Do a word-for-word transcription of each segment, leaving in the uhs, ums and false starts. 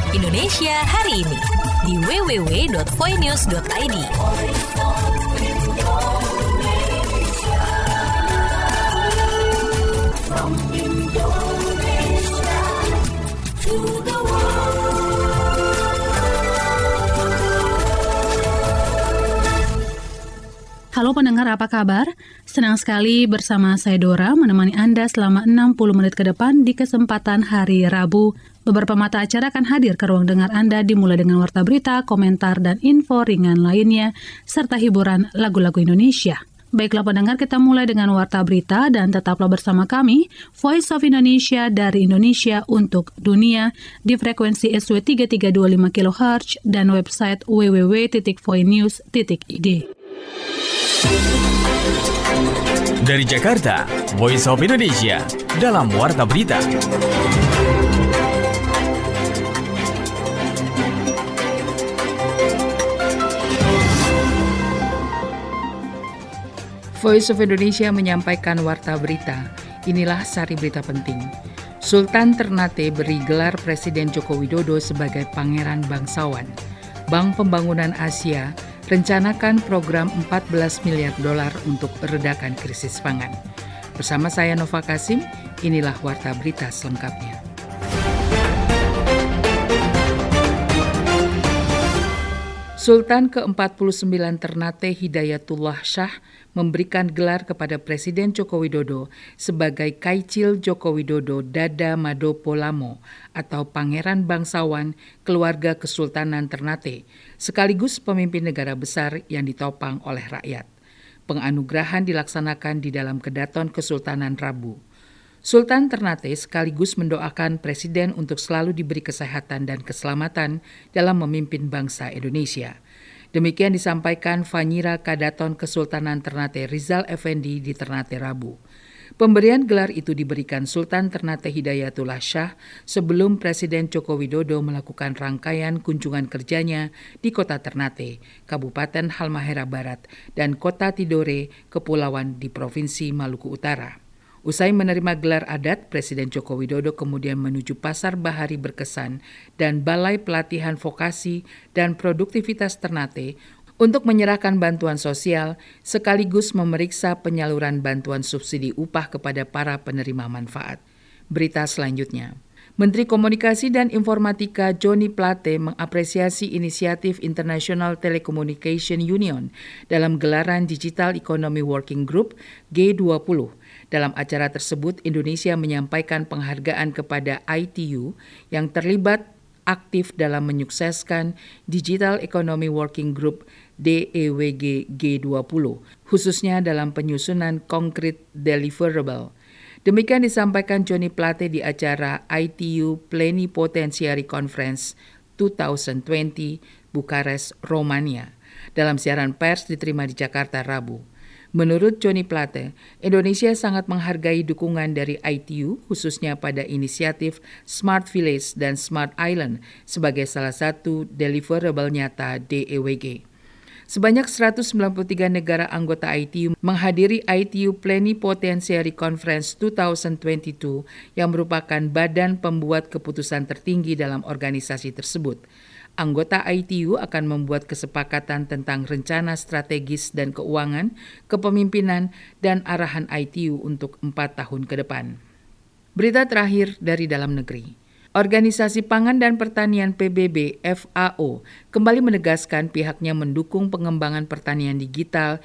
Indonesia hari ini di w w w dot voinews dot i d. From Indonesia to the world. Halo pendengar, apa kabar? Senang sekali bersama saya Dora menemani Anda selama enam puluh menit ke depan di kesempatan hari Rabu. Beberapa mata acara akan hadir ke ruang dengar Anda dimulai dengan warta berita, komentar, dan info ringan lainnya, serta hiburan lagu-lagu Indonesia. Baiklah pendengar, kita mulai dengan warta berita dan tetaplah bersama kami, Voice of Indonesia dari Indonesia untuk dunia di frekuensi S W tiga tiga dua lima kilohertz dan website w w w titik voinews titik i d. Dari Jakarta, Voice of Indonesia dalam Warta Berita. Voice of Indonesia menyampaikan Warta Berita. Inilah sari berita penting. Sultan Ternate beri gelar Presiden Joko Widodo sebagai Pangeran Bangsawan. Bank Pembangunan Asia rencanakan program empat belas miliar dolar untuk meredakan krisis pangan. Bersama saya Nova Kasim, inilah Warta Berita selengkapnya. Sultan ke empat puluh sembilan Ternate Hidayatullah Shah memberikan gelar kepada Presiden Joko Widodo sebagai Kaicil Joko Widodo Dada Madopolamo atau Pangeran Bangsawan Keluarga Kesultanan Ternate, sekaligus pemimpin negara besar yang ditopang oleh rakyat. Penganugerahan dilaksanakan di dalam Kedaton Kesultanan Rabu. Sultan Ternate sekaligus mendoakan Presiden untuk selalu diberi kesehatan dan keselamatan dalam memimpin bangsa Indonesia. Demikian disampaikan Fanyira Kadaton Kesultanan Ternate Rizal Effendi di Ternate Rabu. Pemberian gelar itu diberikan Sultan Ternate Hidayatullah Shah sebelum Presiden Joko Widodo melakukan rangkaian kunjungan kerjanya di Kota Ternate, Kabupaten Halmahera Barat, dan Kota Tidore, Kepulauan di Provinsi Maluku Utara. Usai menerima gelar adat, Presiden Joko Widodo kemudian menuju Pasar Bahari Berkesan dan Balai Pelatihan Vokasi dan Produktivitas Ternate untuk menyerahkan bantuan sosial sekaligus memeriksa penyaluran bantuan subsidi upah kepada para penerima manfaat. Berita selanjutnya. Menteri Komunikasi dan Informatika Johnny Plate mengapresiasi inisiatif International Telecommunication Union dalam gelaran Digital Economy Working Group G dua puluh. Dalam acara tersebut, Indonesia menyampaikan penghargaan kepada I T U yang terlibat aktif dalam menyukseskan Digital Economy Working Group D E W G G dua puluh, khususnya dalam penyusunan konkret deliverable. Demikian disampaikan Johnny Plate di acara I T U Plenipotentiary Conference dua ribu dua puluh Bukares, Romania. Dalam siaran pers diterima di Jakarta Rabu. Menurut Johnny Plate, Indonesia sangat menghargai dukungan dari I T U khususnya pada inisiatif Smart Village dan Smart Island sebagai salah satu deliverable nyata D E W G. Sebanyak seratus sembilan puluh tiga negara anggota I T U menghadiri I T U Plenipotentiary Conference dua ribu dua puluh dua yang merupakan badan pembuat keputusan tertinggi dalam organisasi tersebut. Anggota I T U akan membuat kesepakatan tentang rencana strategis dan keuangan, kepemimpinan, dan arahan I T U untuk empat tahun ke depan. Berita terakhir dari dalam negeri. Organisasi Pangan dan Pertanian P B B F A O kembali menegaskan pihaknya mendukung pengembangan pertanian digital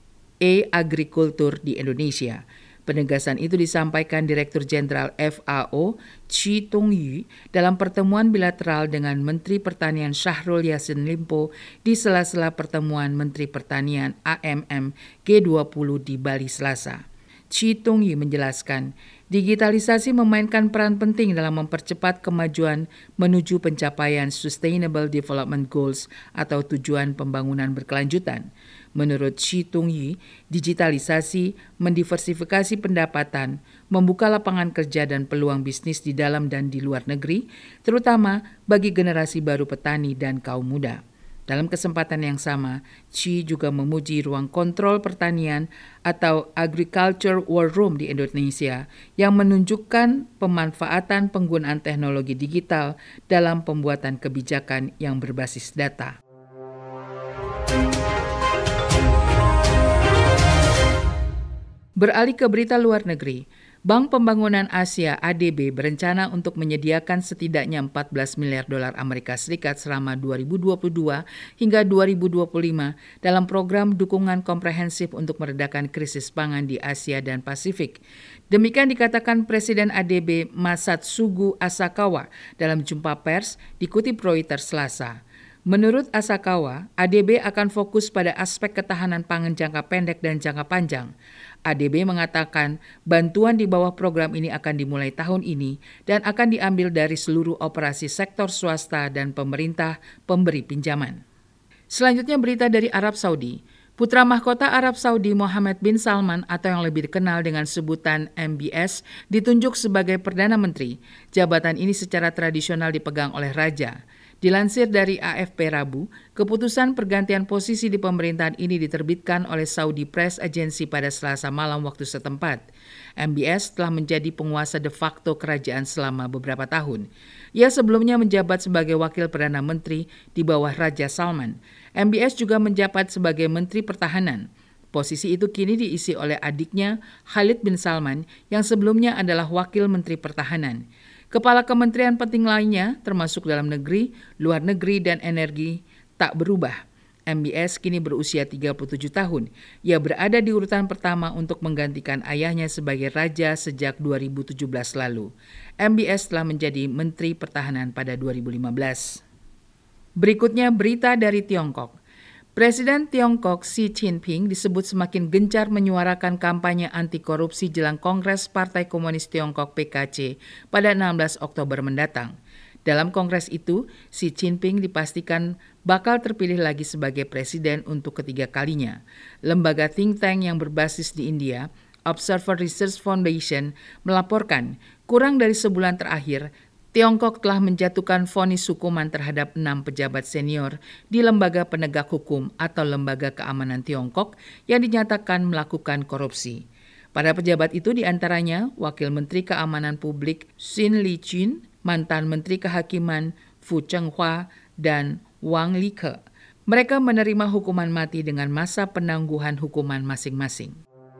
e-agrikultur di Indonesia. Penegasan itu disampaikan Direktur Jenderal F A O, Chi Tung-yu, dalam pertemuan bilateral dengan Menteri Pertanian Syahrul Yassin Limpo di sela-sela pertemuan Menteri Pertanian A M M G dua puluh di Bali Selasa. Chi Tung-yu menjelaskan, digitalisasi memainkan peran penting dalam mempercepat kemajuan menuju pencapaian Sustainable Development Goals atau tujuan pembangunan berkelanjutan. Menurut Chi Tung-yu, digitalisasi mendiversifikasi pendapatan, membuka lapangan kerja dan peluang bisnis di dalam dan di luar negeri, terutama bagi generasi baru petani dan kaum muda. Dalam kesempatan yang sama, Xi juga memuji ruang kontrol pertanian atau Agriculture War Room di Indonesia yang menunjukkan pemanfaatan penggunaan teknologi digital dalam pembuatan kebijakan yang berbasis data. Beralih ke berita luar negeri, Bank Pembangunan Asia A D B berencana untuk menyediakan setidaknya empat belas miliar dolar Amerika Serikat selama dua ribu dua puluh dua hingga dua ribu dua puluh lima dalam program dukungan komprehensif untuk meredakan krisis pangan di Asia dan Pasifik. Demikian dikatakan Presiden A D B Masatsugu Asakawa dalam jumpa pers dikutip Reuters Selasa. Menurut Asakawa, A D B akan fokus pada aspek ketahanan pangan jangka pendek dan jangka panjang. A D B mengatakan bantuan di bawah program ini akan dimulai tahun ini dan akan diambil dari seluruh operasi sektor swasta dan pemerintah pemberi pinjaman. Selanjutnya berita dari Arab Saudi. Putra mahkota Arab Saudi Mohammed bin Salman atau yang lebih dikenal dengan sebutan M B S ditunjuk sebagai Perdana Menteri. Jabatan ini secara tradisional dipegang oleh Raja. Dilansir dari A F P Rabu, keputusan pergantian posisi di pemerintahan ini diterbitkan oleh Saudi Press Agency pada Selasa malam waktu setempat. M B S telah menjadi penguasa de facto kerajaan selama beberapa tahun. Ia sebelumnya menjabat sebagai Wakil Perdana Menteri di bawah Raja Salman. M B S juga menjabat sebagai Menteri Pertahanan. Posisi itu kini diisi oleh adiknya Khalid bin Salman yang sebelumnya adalah Wakil Menteri Pertahanan. Kepala kementerian penting lainnya, termasuk dalam negeri, luar negeri, dan energi, tak berubah. M B S kini berusia tiga puluh tujuh tahun. Ia berada di urutan pertama untuk menggantikan ayahnya sebagai raja sejak dua ribu tujuh belas lalu. M B S telah menjadi Menteri Pertahanan pada dua ribu lima belas. Berikutnya berita dari Tiongkok. Presiden Tiongkok Xi Jinping disebut semakin gencar menyuarakan kampanye anti korupsi jelang Kongres Partai Komunis Tiongkok P K C pada enam belas Oktober mendatang. Dalam kongres itu, Xi Jinping dipastikan bakal terpilih lagi sebagai presiden untuk ketiga kalinya. Lembaga think tank yang berbasis di India, Observer Research Foundation, melaporkan kurang dari sebulan terakhir, Tiongkok telah menjatuhkan vonis hukuman terhadap enam pejabat senior di Lembaga Penegak Hukum atau Lembaga Keamanan Tiongkok yang dinyatakan melakukan korupsi. Pada pejabat itu diantaranya Wakil Menteri Keamanan Publik Xin Liqun, mantan Menteri Kehakiman Fu Chenghua, dan Wang Like. Mereka menerima hukuman mati dengan masa penangguhan hukuman masing-masing.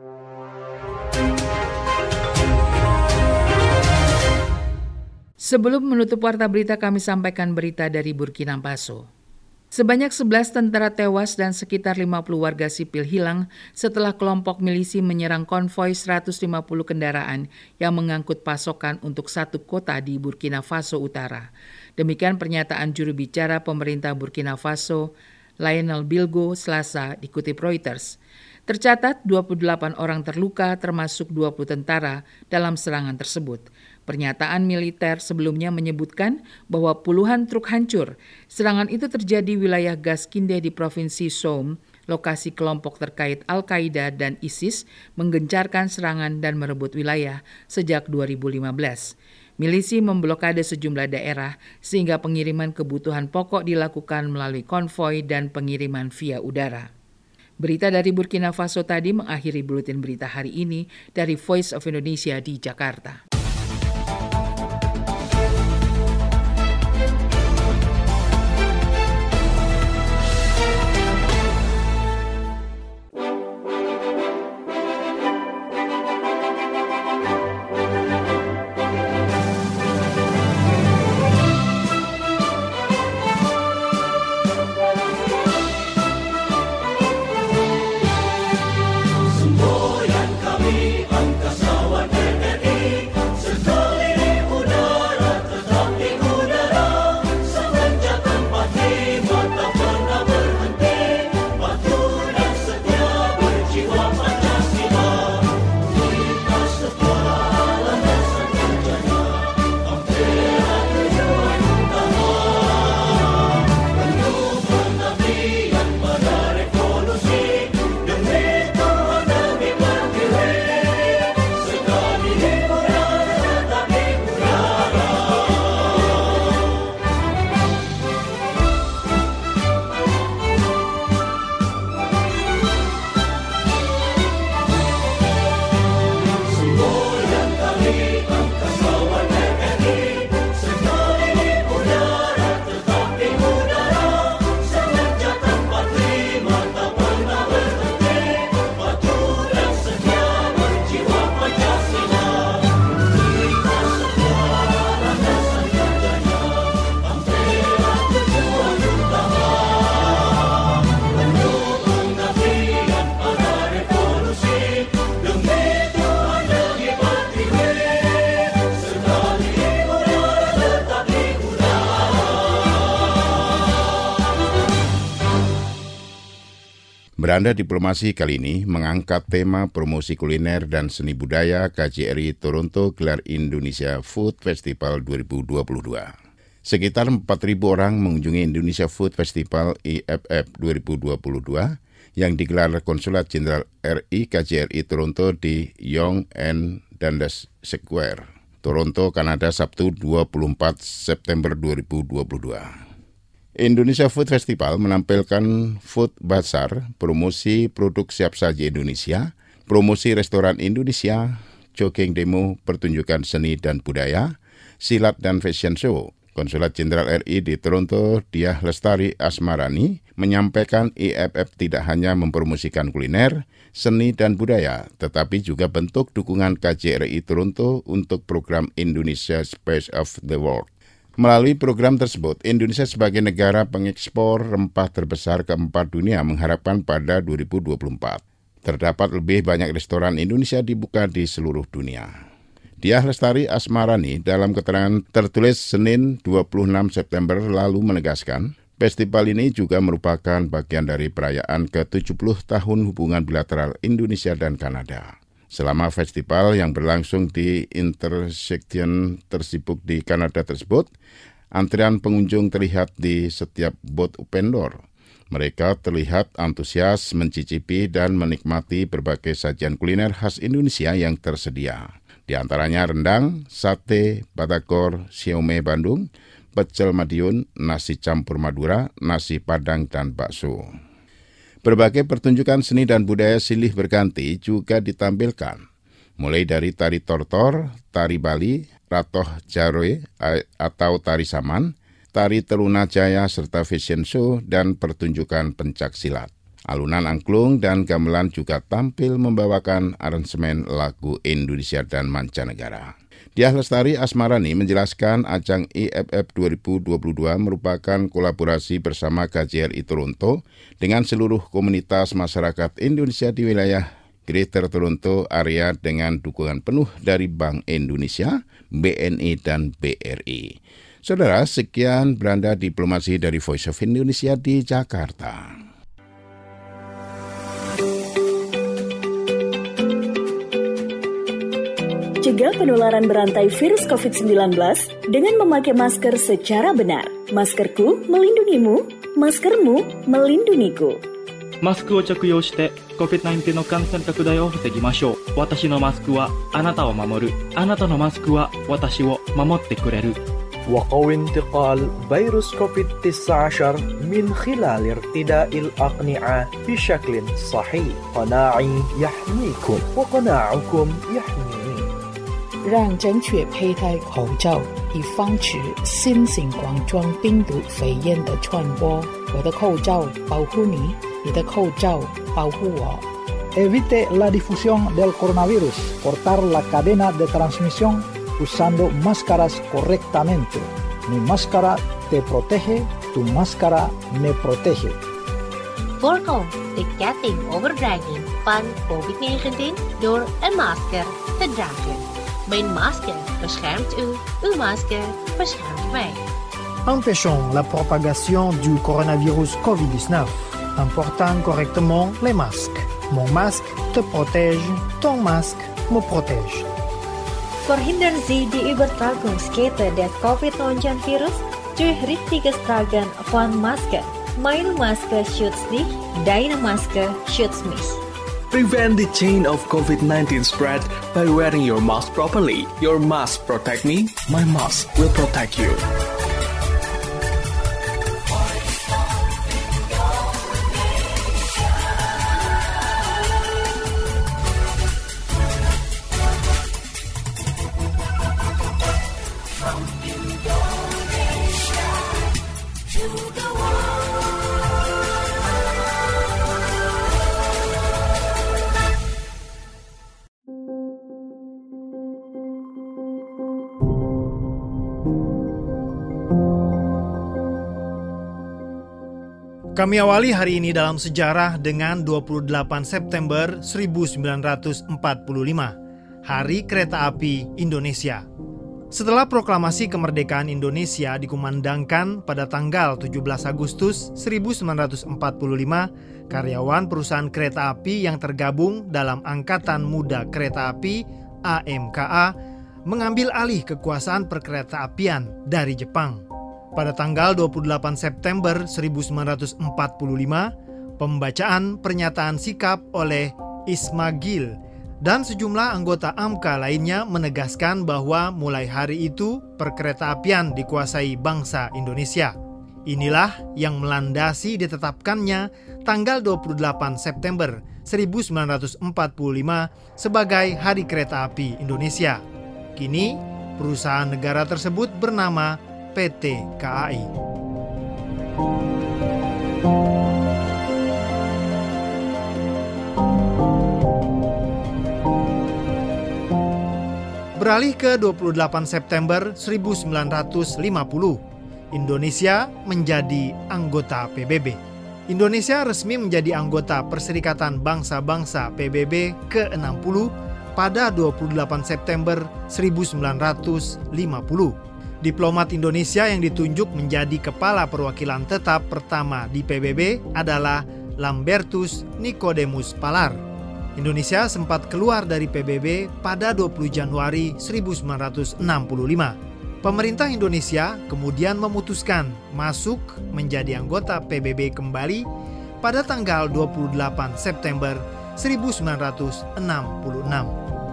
Sebelum menutup warta berita, kami sampaikan berita dari Burkina Faso. Sebanyak sebelas tentara tewas dan sekitar lima puluh warga sipil hilang setelah kelompok milisi menyerang konvoi seratus lima puluh kendaraan yang mengangkut pasokan untuk satu kota di Burkina Faso Utara. Demikian pernyataan juru bicara pemerintah Burkina Faso, Lionel Bilgo, Selasa, dikutip Reuters. Tercatat dua puluh delapan orang terluka termasuk dua puluh tentara dalam serangan tersebut. Pernyataan militer sebelumnya menyebutkan bahwa puluhan truk hancur. Serangan itu terjadi wilayah Gaskinde di Provinsi Soum, lokasi kelompok terkait Al-Qaeda dan ISIS menggencarkan serangan dan merebut wilayah sejak dua ribu lima belas. Milisi memblokade sejumlah daerah sehingga pengiriman kebutuhan pokok dilakukan melalui konvoi dan pengiriman via udara. Berita dari Burkina Faso tadi mengakhiri buletin berita hari ini dari Voice of Indonesia di Jakarta. Beranda Diplomasi kali ini mengangkat tema promosi kuliner dan seni budaya K J R I Toronto gelar Indonesia Food Festival dua ribu dua puluh dua. Sekitar empat ribu orang mengunjungi Indonesia Food Festival I F F dua ribu dua puluh dua yang digelar Konsulat Jenderal R I K J R I Toronto di Yonge and Dundas Square, Toronto, Kanada, Sabtu dua puluh empat September dua ribu dua puluh dua. Indonesia Food Festival menampilkan food bazar, promosi produk siap saji Indonesia, promosi restoran Indonesia, jogging demo, pertunjukan seni dan budaya, silat dan fashion show. Konsulat Jenderal R I di Toronto, Diah Lestari Asmarani, menyampaikan I F F tidak hanya mempromosikan kuliner, seni dan budaya, tetapi juga bentuk dukungan K J R I Toronto untuk program Indonesia Space of the World. Melalui program tersebut, Indonesia sebagai negara pengekspor rempah terbesar keempat dunia mengharapkan pada dua ribu dua puluh empat terdapat lebih banyak restoran Indonesia dibuka di seluruh dunia. Diah Lestari Asmarani dalam keterangan tertulis Senin dua puluh enam September lalu menegaskan, festival ini juga merupakan bagian dari perayaan ke tujuh puluh tahun hubungan bilateral Indonesia dan Kanada. Selama festival yang berlangsung di intersection tersibuk di Kanada tersebut, antrian pengunjung terlihat di setiap booth vendor. Mereka terlihat antusias mencicipi dan menikmati berbagai sajian kuliner khas Indonesia yang tersedia. Di antaranya rendang, sate, batagor, siomay Bandung, pecel Madiun, nasi campur Madura, nasi Padang, dan bakso. Berbagai pertunjukan seni dan budaya silih berganti juga ditampilkan, mulai dari tari tortor, tari Bali, ratoh jaroe atau tari saman, tari teruna jaya serta fashion show dan pertunjukan pencak silat. Alunan angklung dan gamelan juga tampil membawakan aransemen lagu Indonesia dan mancanegara. Diah Lestari Asmarani menjelaskan ajang I F F dua ribu dua puluh dua merupakan kolaborasi bersama K J R I Toronto dengan seluruh komunitas masyarakat Indonesia di wilayah Greater Toronto Area dengan dukungan penuh dari Bank Indonesia, B N I, dan B R I. Saudara, sekian Beranda Diplomasi dari Voice of Indonesia di Jakarta. Cegah penularan berantai virus covid sembilan belas dengan memakai masker secara benar. Maskerku melindungimu, maskermu melindungiku. マスクを着用して コビッドナインティーン の感染拡大を防ぎましょう。私のマスクはあなたを守る。あなたのマスクは私を守ってくれる。 وقوي انتقال فيروس كوفيد تسعة عشر من خلال ارتداء الأقنعة بشكل صحيح. قناعي يحميكم وقناعكم يحميني. 让正确佩戴口罩，以防止新型冠状病毒肺炎的传播。我的口罩保护你，你的口罩保护我。 Evite la difusión del coronavirus. Cortar la cadena de transmisión usando máscaras correctamente. Mi máscara te protege, tu máscara me protege. Voorkom de kettingoverdraging van covid negentien door een masker te dragen. Mijn masker beschermt u, uw masker beschermt mij. Empêchons la propagation du coronavirus covid dix-neuf en portant correctement les masques. Mon masque te protège, ton masque me protège. Verhindern Sie die Übertragungskette des covid negentien virus durch richtiges Tragen von Maske. Meine Maske schützt dich, deine Maske schützt mich. Prevent the chain of covid nineteen spread by wearing your mask properly. Your mask protect me, my mask will protect you. Kami awali hari ini dalam sejarah dengan dua puluh delapan September seribu sembilan ratus empat puluh lima, Hari Kereta Api Indonesia. Setelah proklamasi kemerdekaan Indonesia dikumandangkan pada tanggal tujuh belas Agustus seribu sembilan ratus empat puluh lima, karyawan perusahaan kereta api yang tergabung dalam Angkatan Muda Kereta Api A M K A mengambil alih kekuasaan perkereta-apian dari Jepang. Pada tanggal dua puluh delapan September seribu sembilan ratus empat puluh lima, pembacaan pernyataan sikap oleh Ismagil dan sejumlah anggota A M K lainnya menegaskan bahwa mulai hari itu perkereta-apian dikuasai bangsa Indonesia. Inilah yang melandasi ditetapkannya tanggal dua puluh delapan September seribu sembilan ratus empat puluh lima sebagai Hari Kereta Api Indonesia. Kini, perusahaan negara tersebut bernama P T K A I. Beralih ke dua puluh delapan September seribu sembilan ratus lima puluh, Indonesia menjadi anggota P B B. Indonesia resmi menjadi anggota Perserikatan Bangsa-Bangsa P B B ke enam puluh pada dua puluh delapan September seribu sembilan ratus lima puluh. Diplomat Indonesia yang ditunjuk menjadi kepala perwakilan tetap pertama di P B B adalah Lambertus Nicodemus Palar. Indonesia sempat keluar dari P B B pada dua puluh Januari seribu sembilan ratus enam puluh lima. Pemerintah Indonesia kemudian memutuskan masuk menjadi anggota P B B kembali pada tanggal dua puluh delapan September seribu sembilan ratus enam puluh enam.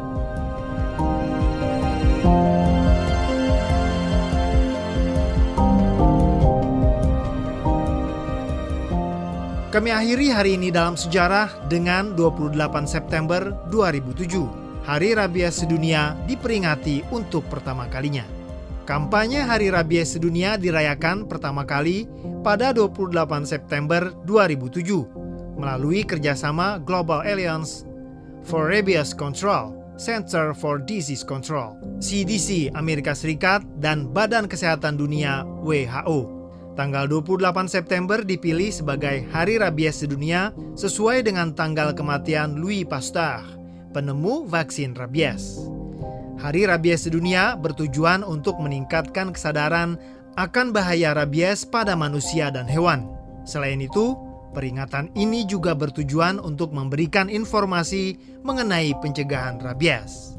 Kami akhiri hari ini dalam sejarah dengan dua puluh delapan September dua ribu tujuh. Hari Rabies Sedunia diperingati untuk pertama kalinya. Kampanye Hari Rabies Sedunia dirayakan pertama kali pada dua puluh delapan September dua ribu tujuh melalui kerjasama Global Alliance for Rabies Control, Center for Disease Control, C D C Amerika Serikat, dan Badan Kesehatan Dunia W H O. Tanggal dua puluh delapan September dipilih sebagai Hari Rabies Sedunia sesuai dengan tanggal kematian Louis Pasteur, penemu vaksin rabies. Hari Rabies Sedunia bertujuan untuk meningkatkan kesadaran akan bahaya rabies pada manusia dan hewan. Selain itu, peringatan ini juga bertujuan untuk memberikan informasi mengenai pencegahan rabies.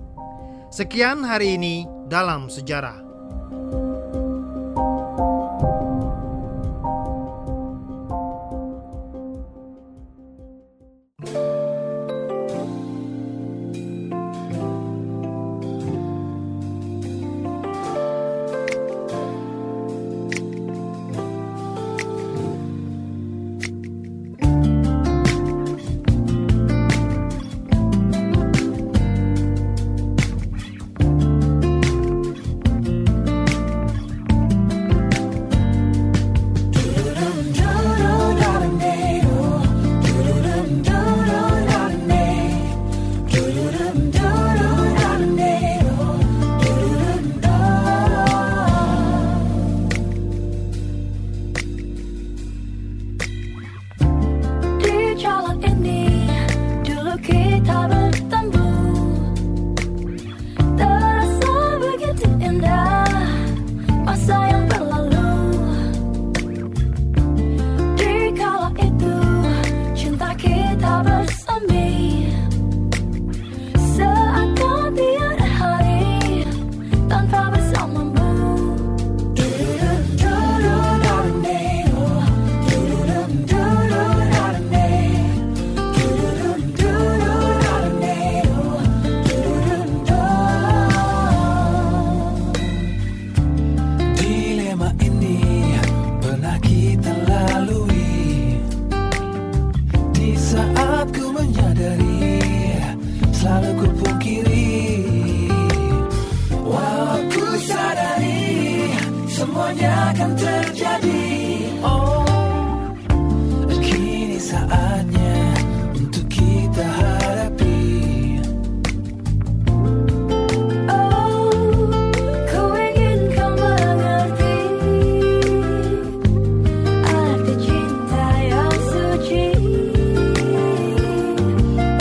Sekian hari ini dalam sejarah.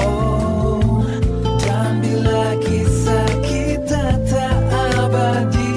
Kisah kita tak abadi.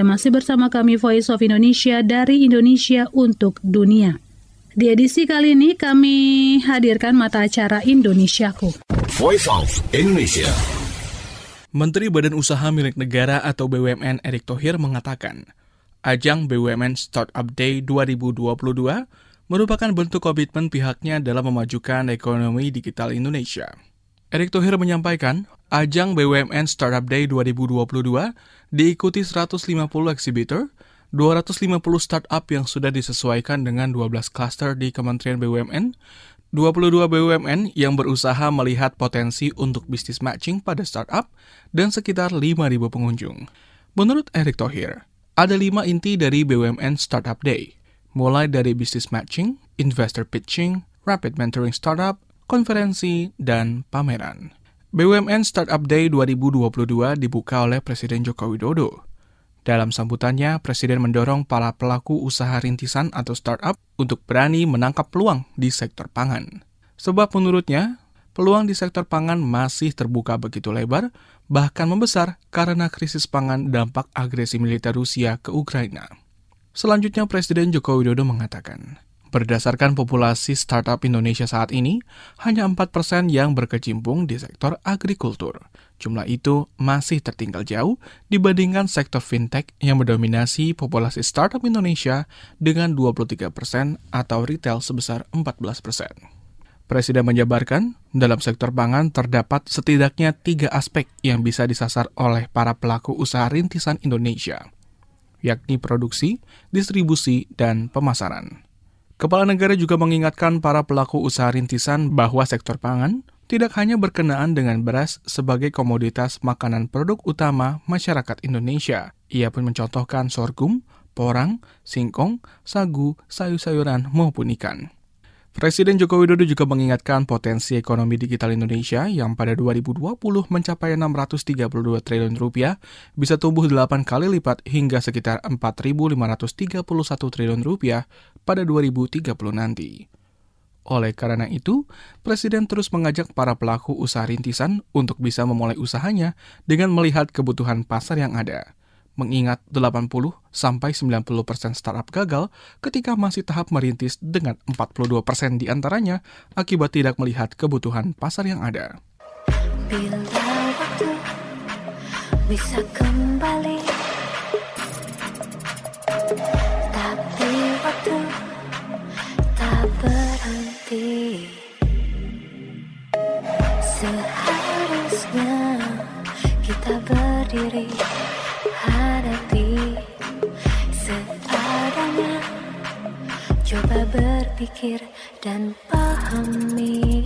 Anda masih bersama kami Voice of Indonesia dari Indonesia untuk Dunia. Di edisi kali ini kami hadirkan mata acara Indonesiaku. Voice of Indonesia. Menteri Badan Usaha Milik Negara atau B U M N Erick Thohir mengatakan, ajang B U M N Startup Day dua ribu dua puluh dua merupakan bentuk komitmen pihaknya dalam memajukan ekonomi digital Indonesia. Erick Thohir menyampaikan, ajang B U M N Startup Day dua ribu dua puluh dua diikuti seratus lima puluh eksibitor, dua ratus lima puluh startup yang sudah disesuaikan dengan dua belas klaster di Kementerian B U M N, dua puluh dua B U M N yang berusaha melihat potensi untuk bisnis matching pada startup, dan sekitar lima ribu pengunjung. Menurut Erick Thohir, ada lima inti dari B U M N Startup Day, mulai dari bisnis matching, investor pitching, rapid mentoring startup, konferensi, dan pameran. B U M N Startup Day dua ribu dua puluh dua dibuka oleh Presiden Joko Widodo. Dalam sambutannya, Presiden mendorong para pelaku usaha rintisan atau startup untuk berani menangkap peluang di sektor pangan. Sebab menurutnya, peluang di sektor pangan masih terbuka begitu lebar, bahkan membesar karena krisis pangan dampak agresi militer Rusia ke Ukraina. Selanjutnya, Presiden Joko Widodo mengatakan, berdasarkan populasi startup Indonesia saat ini, hanya empat persen yang berkecimpung di sektor agrikultur. Jumlah itu masih tertinggal jauh dibandingkan sektor fintech yang mendominasi populasi startup Indonesia dengan dua puluh tiga persen atau retail sebesar empat belas persen. Presiden menjabarkan, dalam sektor pangan terdapat setidaknya tiga aspek yang bisa disasar oleh para pelaku usaha rintisan Indonesia, yakni produksi, distribusi, dan pemasaran. Kepala negara juga mengingatkan para pelaku usaha rintisan bahwa sektor pangan tidak hanya berkenaan dengan beras sebagai komoditas makanan produk utama masyarakat Indonesia. Ia pun mencontohkan sorghum, porang, singkong, sagu, sayur-sayuran maupun ikan. Presiden Joko Widodo juga mengingatkan potensi ekonomi digital Indonesia yang pada dua ribu dua puluh mencapai enam ratus tiga puluh dua triliun rupiah bisa tumbuh delapan kali lipat hingga sekitar empat ribu lima ratus tiga puluh satu triliun rupiah pada dua ribu tiga puluh nanti. Oleh karena itu, Presiden terus mengajak para pelaku usaha rintisan untuk bisa memulai usahanya dengan melihat kebutuhan pasar yang ada. Mengingat delapan puluh sampai sembilan puluh persen startup gagal ketika masih tahap merintis dengan empat puluh dua persen diantaranya akibat tidak melihat kebutuhan pasar yang ada. Bila waktu bisa kembali, tapi waktu tak berhenti. Seharusnya kita berdiri, hadapi seadanya, coba berpikir dan pahami.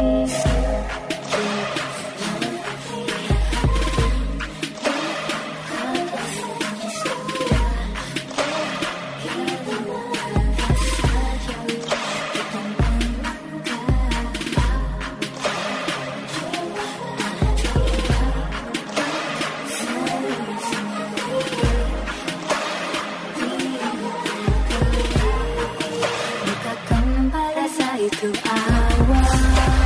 Itu awal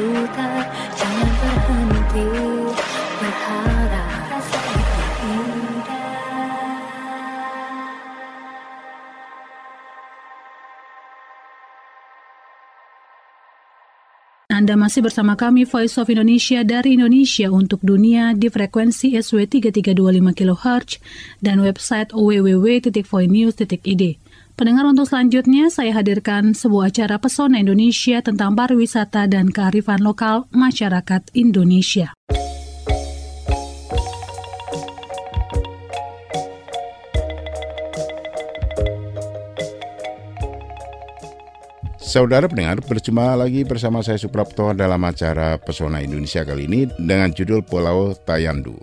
putar, jangan berhenti berharap. Rasa itu indah. Anda masih bersama kami Voice of Indonesia dari Indonesia untuk dunia di frekuensi S W tiga tiga dua lima kilohertz dan website w w w titik voinews titik i d. Pendengar, untuk selanjutnya saya hadirkan sebuah acara Pesona Indonesia tentang pariwisata dan kearifan lokal masyarakat Indonesia. Saudara pendengar, berjumpa lagi bersama saya Suprapto dalam acara Pesona Indonesia kali ini dengan judul Pulau Tayandu.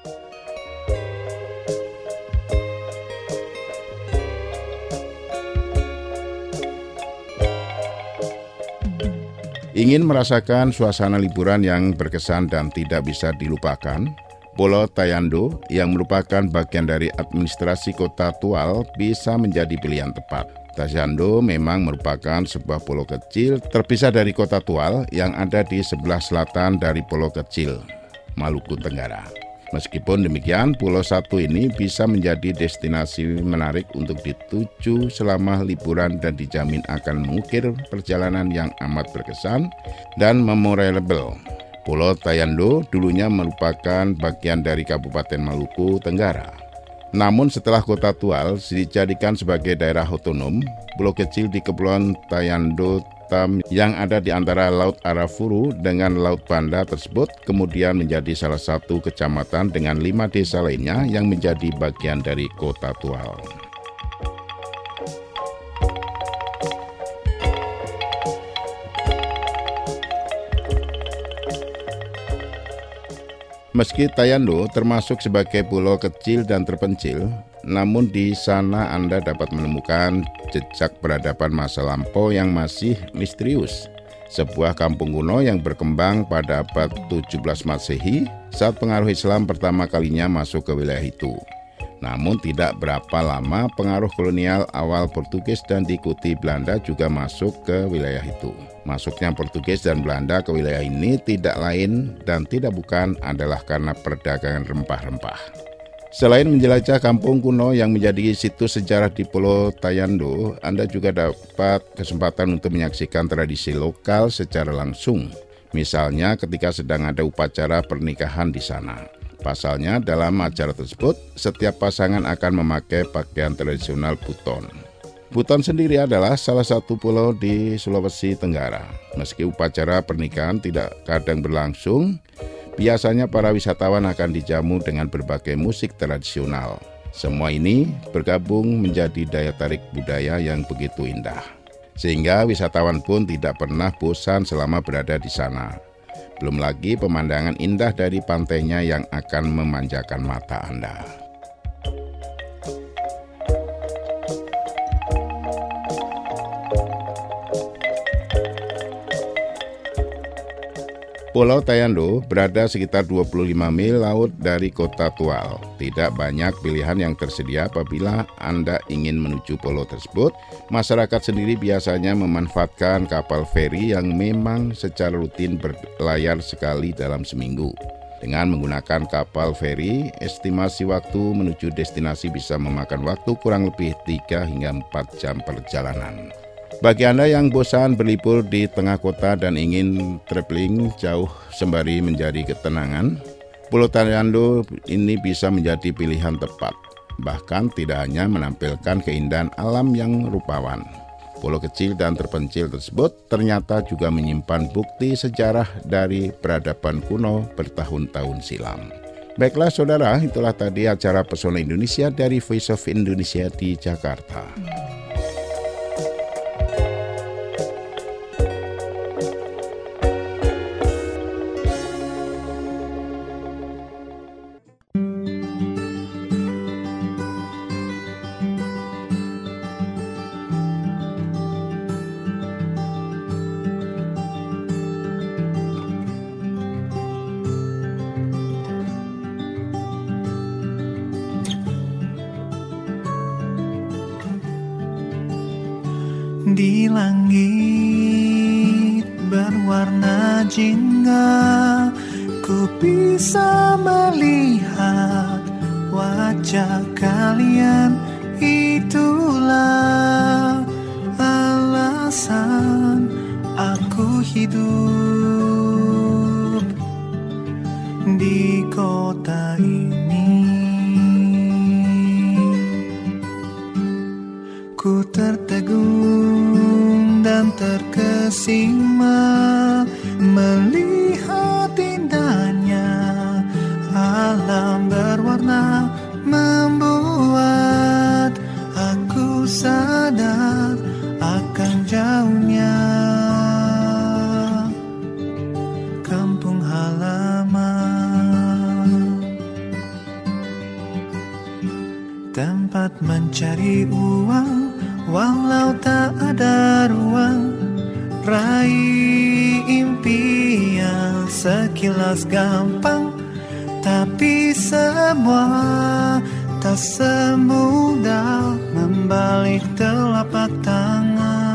Ingin merasakan suasana liburan yang berkesan dan tidak bisa dilupakan? Pulau Tayandu yang merupakan bagian dari administrasi Kota Tual bisa menjadi pilihan tepat. Tayandu memang merupakan sebuah pulau kecil terpisah dari Kota Tual yang ada di sebelah selatan dari pulau kecil, Maluku Tenggara. Meskipun demikian, pulau satu ini bisa menjadi destinasi menarik untuk dituju selama liburan dan dijamin akan mengukir perjalanan yang amat berkesan dan memorable. Pulau Tayandu dulunya merupakan bagian dari Kabupaten Maluku Tenggara. Namun setelah Kota Tual dijadikan sebagai daerah otonom, pulau kecil di Kepulauan Tayandu Tam yang ada di antara Laut Arafuru dengan Laut Banda tersebut kemudian menjadi salah satu kecamatan dengan lima desa lainnya yang menjadi bagian dari Kota Tual. Meski Tayandu termasuk sebagai pulau kecil dan terpencil, namun di sana Anda dapat menemukan jejak peradaban masa lampau yang masih misterius. Sebuah kampung kuno yang berkembang pada abad tujuh belas Masehi saat pengaruh Islam pertama kalinya masuk ke wilayah itu. Namun tidak berapa lama pengaruh kolonial awal Portugis dan diikuti Belanda juga masuk ke wilayah itu. Masuknya Portugis dan Belanda ke wilayah ini tidak lain dan tidak bukan adalah karena perdagangan rempah-rempah. Selain menjelajah kampung kuno yang menjadi situs sejarah di Pulau Tayandu, Anda juga dapat kesempatan untuk menyaksikan tradisi lokal secara langsung. Misalnya ketika sedang ada upacara pernikahan di sana. Pasalnya dalam acara tersebut, setiap pasangan akan memakai pakaian tradisional Buton. Buton sendiri adalah salah satu pulau di Sulawesi Tenggara. Meski upacara pernikahan tidak kadang berlangsung, biasanya para wisatawan akan dijamu dengan berbagai musik tradisional. Semua ini bergabung menjadi daya tarik budaya yang begitu indah. Sehingga wisatawan pun tidak pernah bosan selama berada di sana. Belum lagi pemandangan indah dari pantainya yang akan memanjakan mata Anda. Pulau Tayandu berada sekitar dua puluh lima mil laut dari Kota Tual. Tidak banyak pilihan yang tersedia apabila Anda ingin menuju pulau tersebut. Masyarakat sendiri biasanya memanfaatkan kapal feri yang memang secara rutin berlayar sekali dalam seminggu. Dengan menggunakan kapal feri, estimasi waktu menuju destinasi bisa memakan waktu kurang lebih tiga hingga empat jam perjalanan. Bagi Anda yang bosan berlibur di tengah kota dan ingin traveling jauh sembari mencari ketenangan, Pulau Tayandu ini bisa menjadi pilihan tepat. Bahkan tidak hanya menampilkan keindahan alam yang rupawan. Pulau kecil dan terpencil tersebut ternyata juga menyimpan bukti sejarah dari peradaban kuno bertahun-tahun silam. Baiklah saudara, itulah tadi acara Pesona Indonesia dari Voice of Indonesia di Jakarta. Di langit berwarna jingga ku bisa melihat wajah kalian. Itulah alasan aku hidup di kota ini. Ku tertegun dan terkesima melihat indahnya alam berwarna, membuat aku sadar akan jauhnya kampung halaman. Tempat mencari uang walau tak ada ruang, raih impian sekilas gampang, tapi semua tak semudah membalik telapak tangan.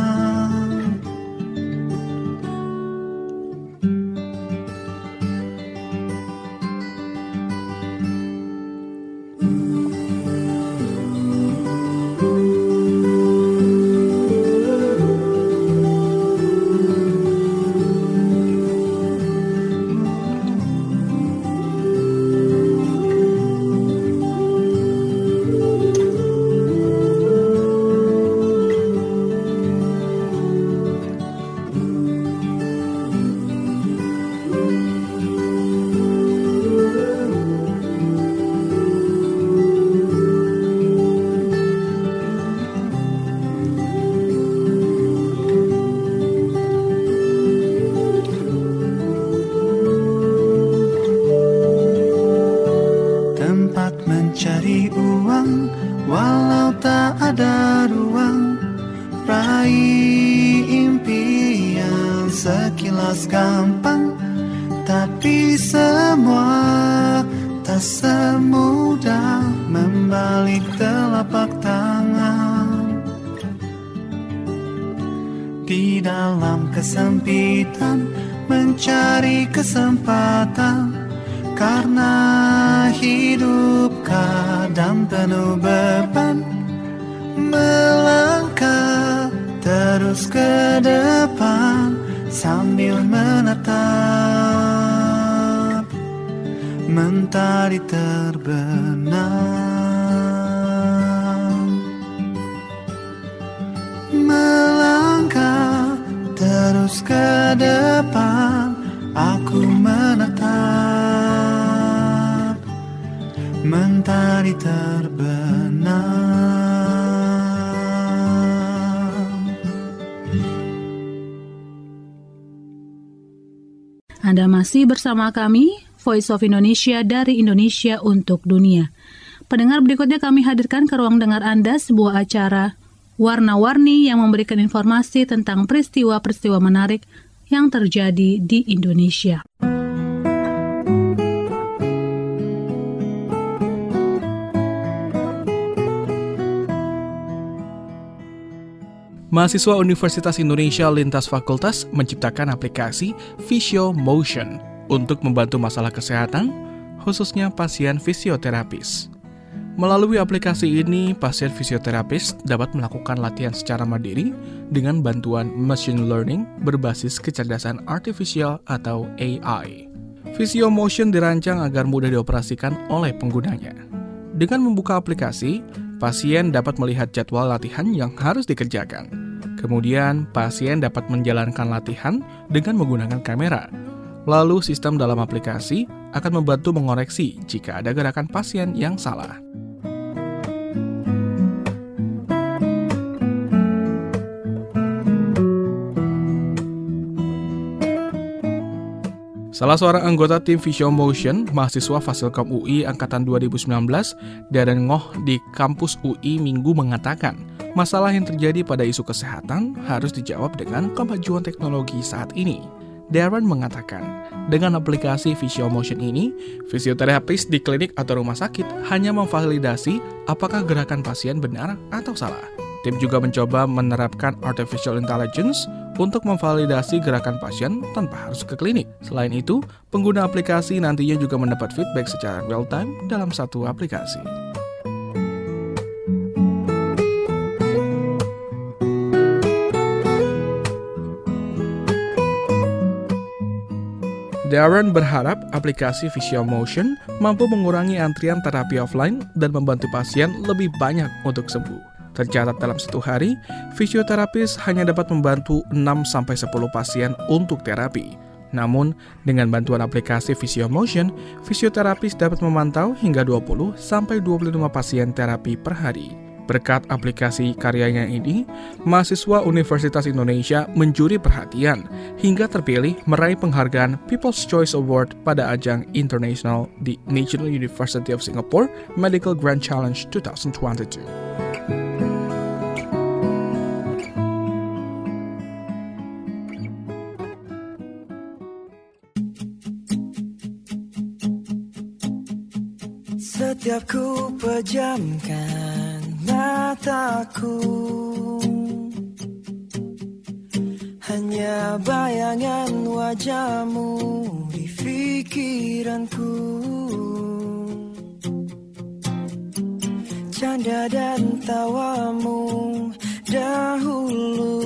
Mencari uang walau tak ada ruang, raih impian sekilas gampang, tapi semua tak semudah membalik telapak tangan. Di dalam kesempitan mencari kesempatan, karena hidup kadang penuh beban, melangkah terus ke depan sambil menatap mentari terbenam. Melangkah terus ke depan, aku menatap mentari terbenam. Anda masih bersama kami, Voice of Indonesia dari Indonesia untuk Dunia. Pendengar, berikutnya kami hadirkan ke ruang dengar Anda sebuah acara warna-warni yang memberikan informasi tentang peristiwa-peristiwa menarik yang terjadi di Indonesia. Mahasiswa Universitas Indonesia lintas fakultas menciptakan aplikasi Visio Motion untuk membantu masalah kesehatan, khususnya pasien fisioterapis. Melalui aplikasi ini, pasien fisioterapis dapat melakukan latihan secara mandiri dengan bantuan machine learning berbasis kecerdasan artifisial atau A I. Visio Motion dirancang agar mudah dioperasikan oleh penggunanya. Dengan membuka aplikasi, pasien dapat melihat jadwal latihan yang harus dikerjakan. Kemudian, pasien dapat menjalankan latihan dengan menggunakan kamera. Lalu, sistem dalam aplikasi akan membantu mengoreksi jika ada gerakan pasien yang salah. Salah seorang anggota tim Visio Motion, mahasiswa Fasilkom U I Angkatan dua ribu sembilan belas, Darren Ngoh di kampus U I Minggu mengatakan, masalah yang terjadi pada isu kesehatan harus dijawab dengan kemajuan teknologi saat ini. Darren mengatakan, dengan aplikasi Visio Motion ini, fisioterapis di klinik atau rumah sakit hanya memvalidasi apakah gerakan pasien benar atau salah. Tim juga mencoba menerapkan artificial intelligence untuk memvalidasi gerakan pasien tanpa harus ke klinik. Selain itu, pengguna aplikasi nantinya juga mendapat feedback secara real-time dalam satu aplikasi. Darren berharap aplikasi Physiomotion mampu mengurangi antrian terapi offline dan membantu pasien lebih banyak untuk sembuh. Tercatat dalam satu hari, fisioterapis hanya dapat membantu enam sampai sepuluh pasien untuk terapi. Namun, dengan bantuan aplikasi Physiomotion, fisioterapis dapat memantau hingga dua puluh sampai dua puluh lima pasien terapi per hari. Berkat aplikasi karyanya ini, mahasiswa Universitas Indonesia mencuri perhatian hingga terpilih meraih penghargaan People's Choice Award pada ajang internasional di National University of Singapore Medical Grand Challenge dua ribu dua puluh dua. Setiap ku pejamkan mataku, hanya bayangan wajahmu di pikiranku. Canda dan tawamu dahulu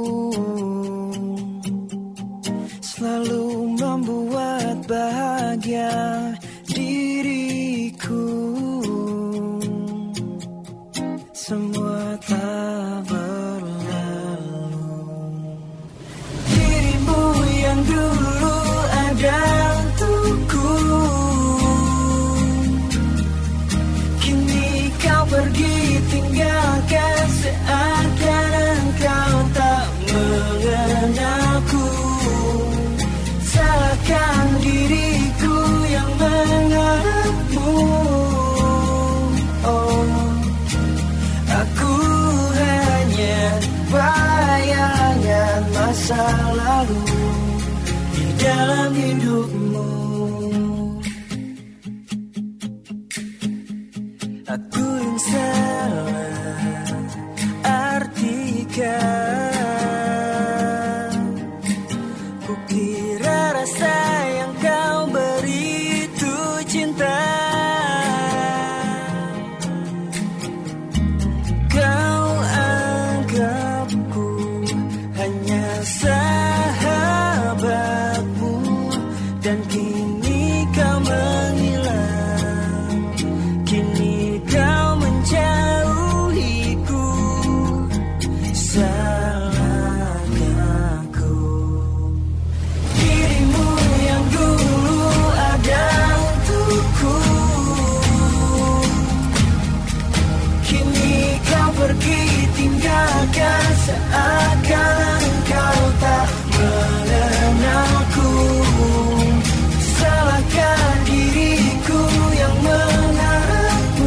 selalu membuat bahagia diriku. Semua tak berlalu. Dirimu yang dulu ada untukku, kini kau pergi tinggalkan, seakan engkau tak mengenalku. Salahkan diriku yang mengharapmu. Oh, aku hanya bayangan masa lalu di dalam hidupmu. Aku yang salah artikan, kukira rasa yang kau beri itu cinta. Kau anggapku hanya sahabatmu, dan kini kau menghilang, kini kau menjauhiku. Salahkah aku? Dirimu yang dulu ada untukku, kini kau pergi tinggalkan, seakan engkau tak mengenalku. Salahkan diriku yang mengharapmu.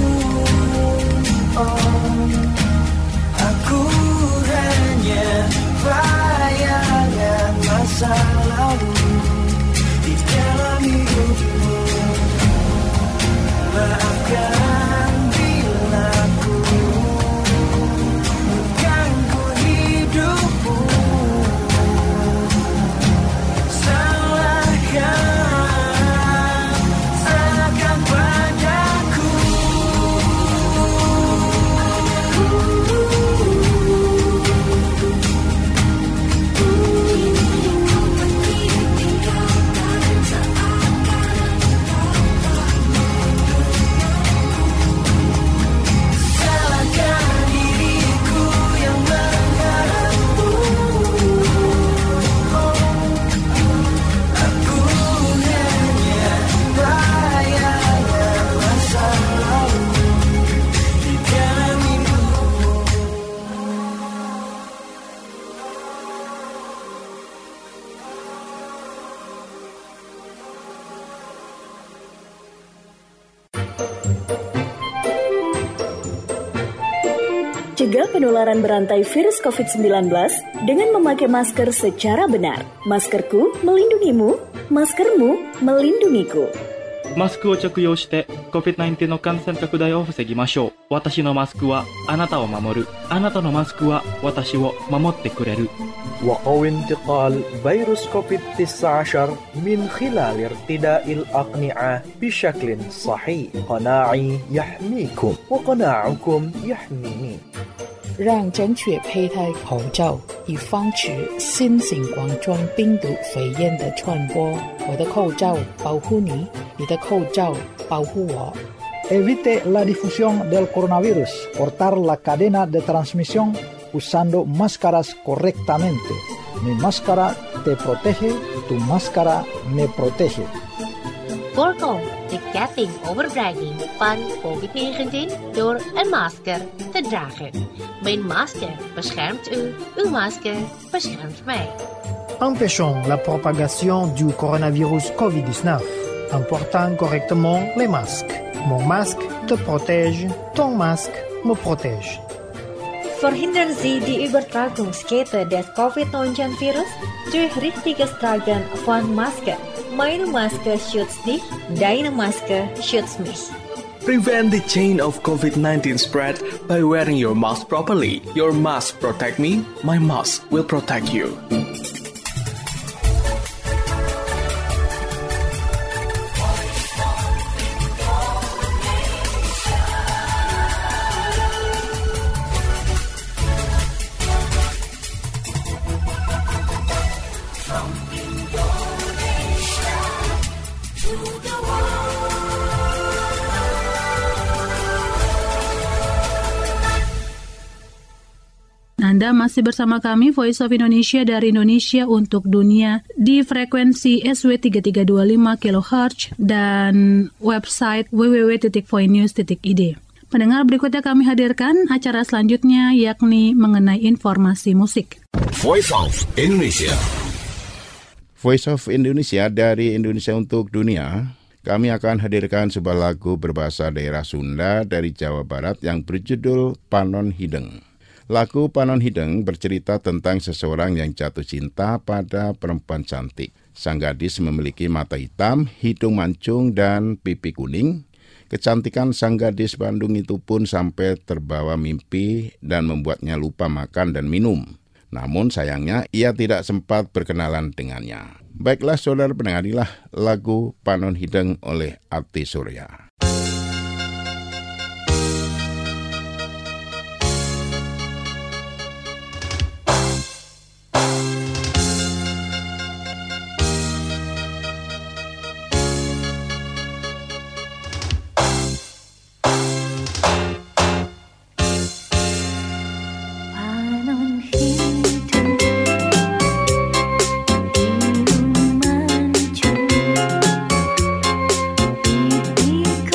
Oh, aku hanya bayangan masa lalu di dalam hidupmu. Maafkan bila ku mengganggu hidupmu. Salahkan, salahkan padaku. Salahkan diriku yang mengharapmu. Aku hanya bayangan masa lalu di dalam hidupmu. Cegah penularan berantai virus covid sembilan belas dengan memakai masker secara benar. Maskerku melindungimu, maskermu melindungiku. マスクを着用して コビッドナインティーン の感染拡大を防ぎましょう。私のマスクはあなたを守る。あなたのマスクは私を守ってくれる。 وقوي انتقال فيروس كوفيد تسعة عشر من خلال ارتداء الأقنعة بشكل صحيح. قناعي يحميكم وقناعكم يحميني. 让正确佩戴口罩，以防止新型冠状病毒肺炎的传播。我的口罩保护你，你的口罩保护我。 Evite la difusión del coronavirus. Cortar la cadena de transmisión usando máscaras correctamente. Mi máscara te protege, tu máscara me protege. Voorkom de ketting overdraging van COVID negentien door een masker te dragen. Mijn masker beschermt u, uw masker beschermt mij. Empêchons la propagation du coronavirus covid dix-neuf en portant correctement les masques. Mon masque te protège, ton masque me protège. Verhindern Sie die Übertragungskette des COVID neunzehn Virus durch richtiges Tragen von Maske. Meine Maske schützt dich, deine Maske schützt mich. Prevent the chain of COVID nineteen spread by wearing your mask properly. Your mask protect me, my mask will protect you. Anda masih bersama kami Voice of Indonesia dari Indonesia untuk dunia di frekuensi S W tiga tiga dua lima kilohertz dan website w w w titik voinews titik i d. Pendengar, berikutnya kami hadirkan acara selanjutnya yakni mengenai informasi musik. Voice of Indonesia. Voice of Indonesia dari Indonesia untuk dunia. Kami akan hadirkan sebuah lagu berbahasa daerah Sunda dari Jawa Barat yang berjudul Panon Hideng. Lagu Panon Hideng bercerita tentang seseorang yang jatuh cinta pada perempuan cantik. Sang gadis memiliki mata hitam, hidung mancung, dan pipi kuning. Kecantikan sang gadis Bandung itu pun sampai terbawa mimpi dan membuatnya lupa makan dan minum. Namun sayangnya ia tidak sempat berkenalan dengannya. Baiklah saudara, pendengarilah lagu Panon Hideng oleh Ati Surya. Hidung mancung, pipi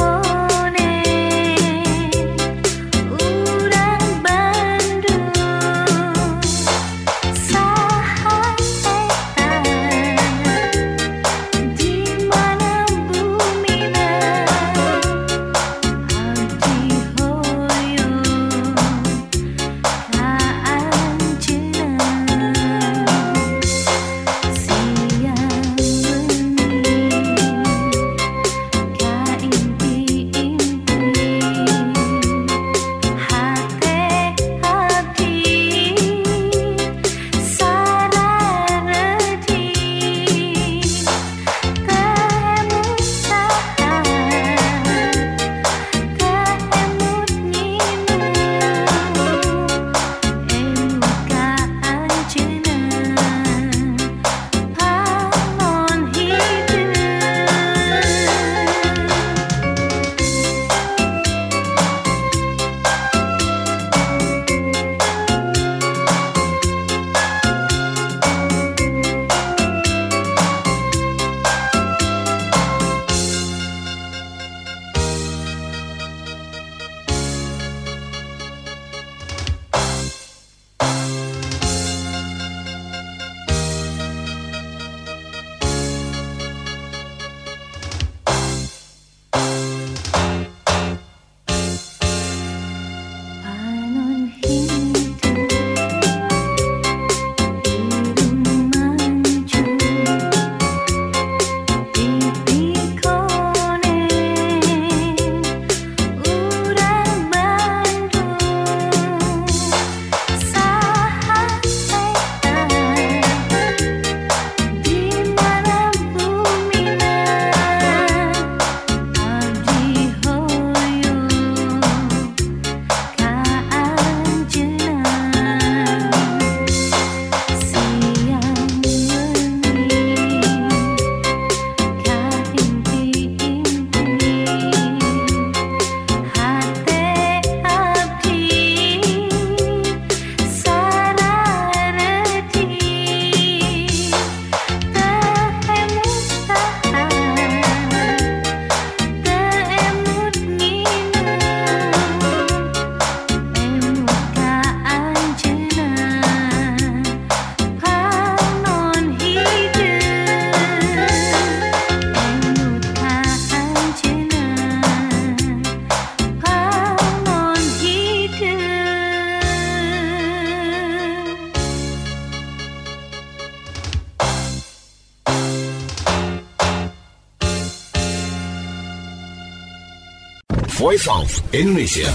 Voice of Indonesia.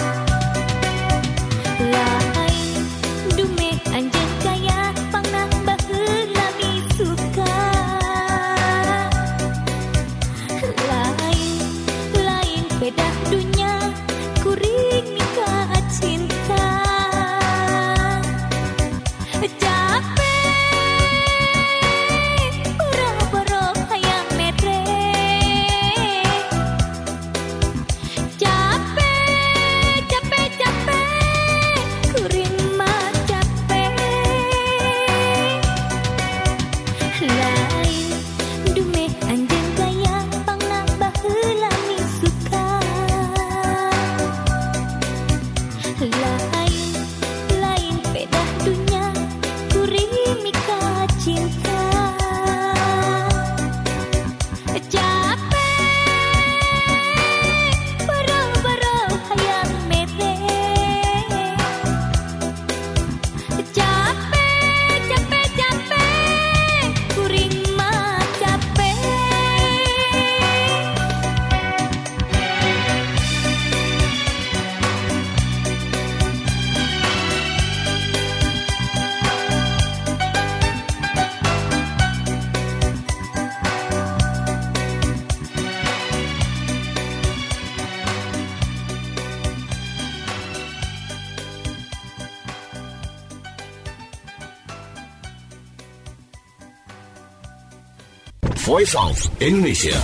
Lain dume anjeun kaya pangnah Voice of Indonesia.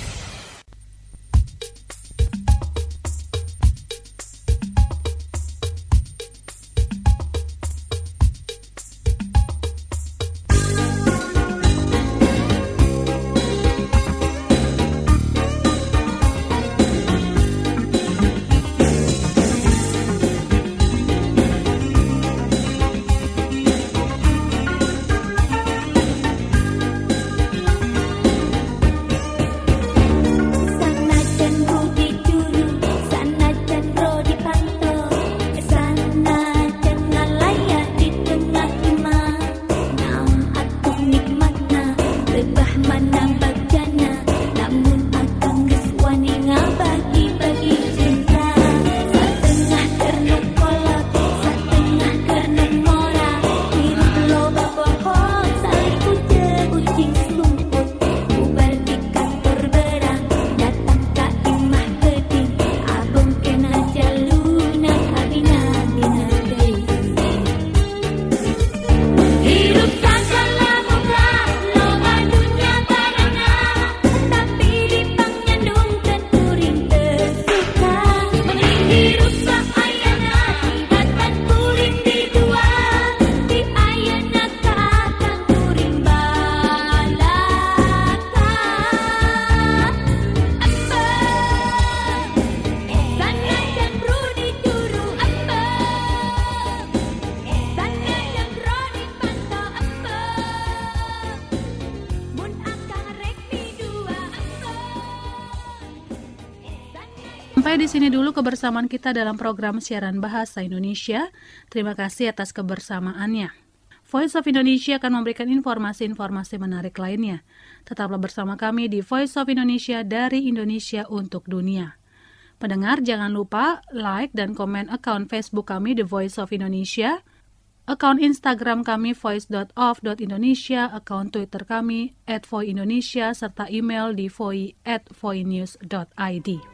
Sampai di sini dulu kebersamaan kita dalam program siaran Bahasa Indonesia. Terima kasih atas kebersamaannya. Voice of Indonesia akan memberikan informasi-informasi menarik lainnya. Tetaplah bersama kami di Voice of Indonesia dari Indonesia untuk dunia. Pendengar, jangan lupa like dan komen akun Facebook kami The Voice of Indonesia, akun Instagram kami voice dot of dot indonesia, akun Twitter kami at voindonesia, serta email di voi at voinews dot id.